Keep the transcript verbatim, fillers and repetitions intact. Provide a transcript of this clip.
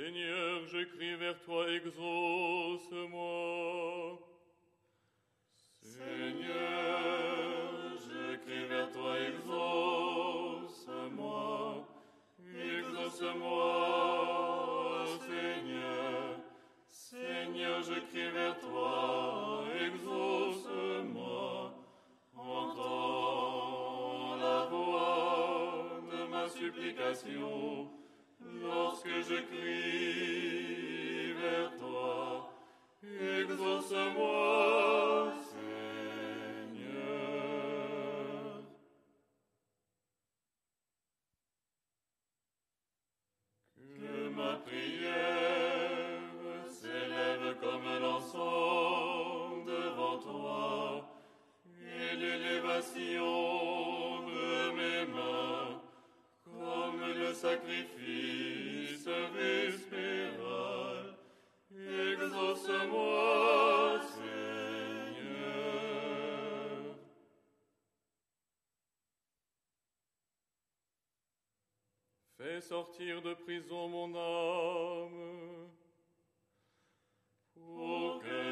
Seigneur, je crie vers toi, exauce-moi. Seigneur, je crie vers toi, exauce-moi. Exauce-moi, Seigneur. Seigneur, je crie vers toi, exauce-moi. Entends la voix de ma supplication lorsque je crie vers toi. Exauce-moi, Seigneur. Que ma prière s'élève comme l'encens devant toi, et l'élévation de mes mains comme le sacrifice vespéral. Exauce-moi, Seigneur. Fais sortir de prison mon âme, pour que